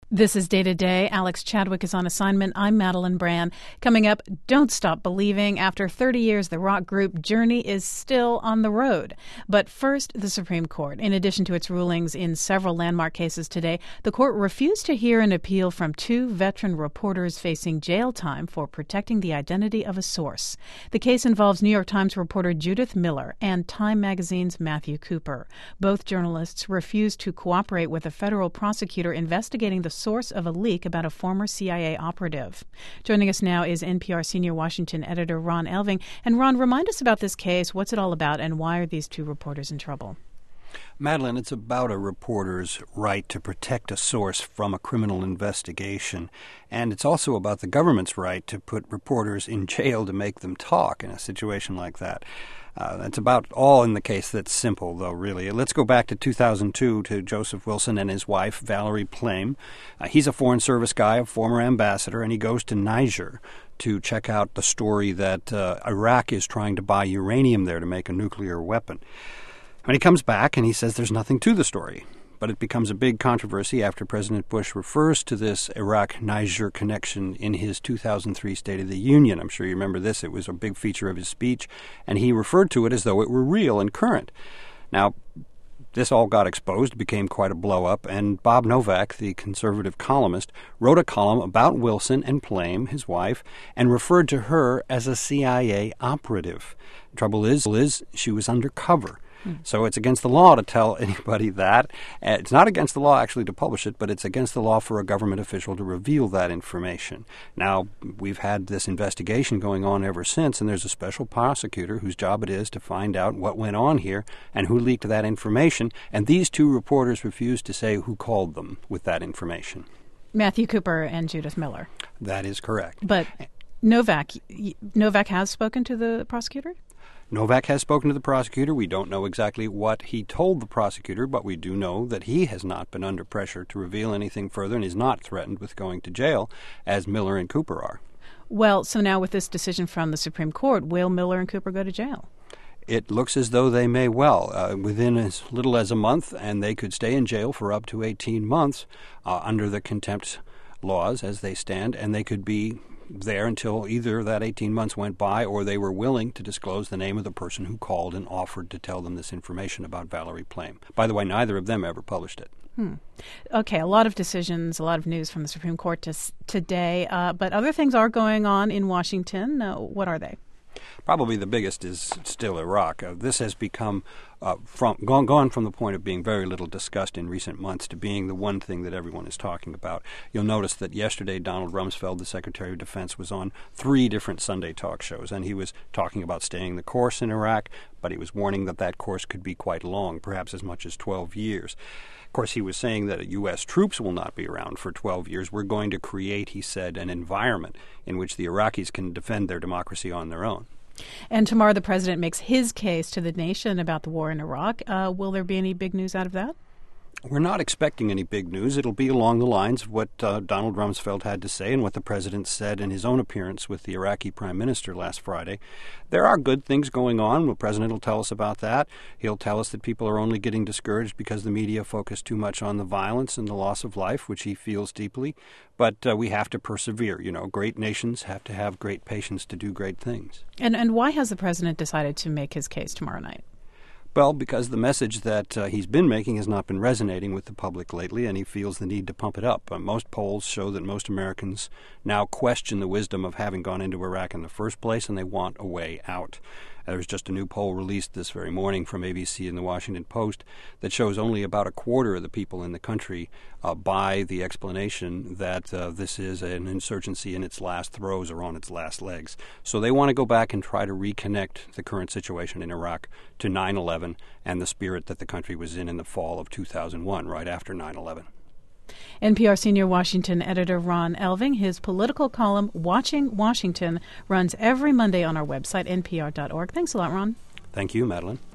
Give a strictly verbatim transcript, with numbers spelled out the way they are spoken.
This is Day to Day. Alex Chadwick is on assignment. I'm Madeline Brand. Coming up, Don't Stop Believing. After thirty years, the rock group Journey is still on the road. But first, the Supreme Court. In addition to its rulings in several landmark cases today, the court refused to hear an appeal from two veteran reporters facing jail time for protecting the identity of a source. The case involves New York Times reporter Judith Miller and Time Magazine's Matthew Cooper. Both journalists refused to cooperate with a federal prosecutor investigating the source of a leak about a former C I A operative. Joining us now is N P R senior Washington editor Ron Elving. And Ron, remind us about this case. What's it all about, and why are these two reporters in trouble? Madeline, it's about a reporter's right to protect a source from a criminal investigation. And it's also about the government's right to put reporters in jail to make them talk in a situation like that. Uh, that's about all in the case that's simple, though, really. Let's go back to two thousand two to Joseph Wilson and his wife, Valerie Plame. Uh, he's a Foreign Service guy, a former ambassador, and he goes to Niger to check out the story that uh, Iraq is trying to buy uranium there to make a nuclear weapon. And he comes back and he says there's nothing to the story. But it becomes a big controversy after President Bush refers to this Iraq-Niger connection in his two thousand three State of the Union. I'm sure you remember this. It was a big feature of his speech, and he referred to it as though it were real and current. Now, this all got exposed, became quite a blow-up, and Bob Novak, the conservative columnist, wrote a column about Wilson and Plame, his wife, and referred to her as a C I A operative. The trouble is, is she was undercover. So it's against the law to tell anybody that. It's not against the law, actually, to publish it, but it's against the law for a government official to reveal that information. Now, we've had this investigation going on ever since, and there's a special prosecutor whose job it is to find out what went on here and who leaked that information. And these two reporters refused to say who called them with that information. Matthew Cooper and Judith Miller. That is correct. But Novak, Novak has spoken to the prosecutor? Novak has spoken to the prosecutor. We don't know exactly what he told the prosecutor, but we do know that he has not been under pressure to reveal anything further and is not threatened with going to jail, as Miller and Cooper are. Well, so now with this decision from the Supreme Court, will Miller and Cooper go to jail? It looks as though they may well, uh, within as little as a month, and they could stay in jail for up to eighteen months uh, under the contempt laws as they stand, and they could be there until either that eighteen months went by or they were willing to disclose the name of the person who called and offered to tell them this information about Valerie Plame. By the way, neither of them ever published it. Hmm. Okay, a lot of decisions, a lot of news from the Supreme Court to, today, uh, but other things are going on in Washington. Uh, what are they? Probably the biggest is still Iraq. Uh, this has become uh, from gone, gone from the point of being very little discussed in recent months to being the one thing that everyone is talking about. You'll notice that yesterday Donald Rumsfeld, the Secretary of Defense, was on three different Sunday talk shows, and he was talking about staying the course in Iraq, but he was warning that that course could be quite long, perhaps as much as twelve years. Of course, he was saying that U S troops will not be around for twelve years. We're going to create, he said, an environment in which the Iraqis can defend their democracy on their own. And tomorrow the president makes his case to the nation about the war in Iraq. Uh, will there be any big news out of that? We're not expecting any big news. It'll be along the lines of what uh, Donald Rumsfeld had to say and what the president said in his own appearance with the Iraqi prime minister last Friday. There are good things going on. The president will tell us about that. He'll tell us that people are only getting discouraged because the media focus too much on the violence and the loss of life, which he feels deeply. But uh, we have to persevere. You know, great nations have to have great patience to do great things. And, and why has the president decided to make his case tomorrow night? Well, because the message that uh, he's been making has not been resonating with the public lately, and he feels the need to pump it up. Uh, most polls show that most Americans now question the wisdom of having gone into Iraq in the first place, and they want a way out. There was just a new poll released this very morning from A B C and the Washington Post that shows only about a quarter of the people in the country uh, buy the explanation that uh, this is an insurgency in its last throes or on its last legs. So they want to go back and try to reconnect the current situation in Iraq to nine eleven and the spirit that the country was in in the fall of two thousand one, right after nine eleven. N P R senior Washington editor Ron Elving. His political column, Watching Washington, runs every Monday on our website, N P R dot org. Thanks a lot, Ron. Thank you, Madeline.